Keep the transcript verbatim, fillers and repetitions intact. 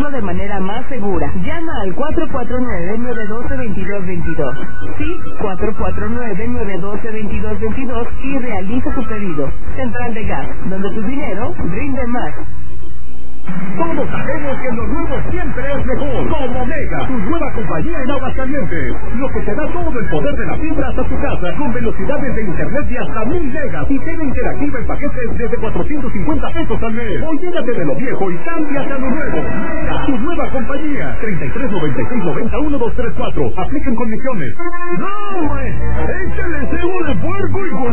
hacerlo de manera más segura. Llama al cuatro cuatro nueve, nueve uno dos, dos dos dos. Sí, cuatro cuatro nueve, nueve uno dos, dos dos dos y realiza tu pedido. Central de Gas, donde tu dinero rinde más. Todos sabemos que lo nuevo siempre es mejor. Como Mega, tu nueva compañía en Aguascalientes. Lo que te da todo el poder de la fibra hasta tu casa, con velocidades de internet de hasta mil megas y tele interactiva en paquetes desde cuatrocientos cincuenta pesos al mes. Olvídate de lo viejo y cámbiate a lo nuevo. Mega, tu nueva compañía. treinta y tres noventa y seis noventa uno dos tres cuatro. Aplican condiciones. ¡No, hombre! ¡Échale cebo de puerco y con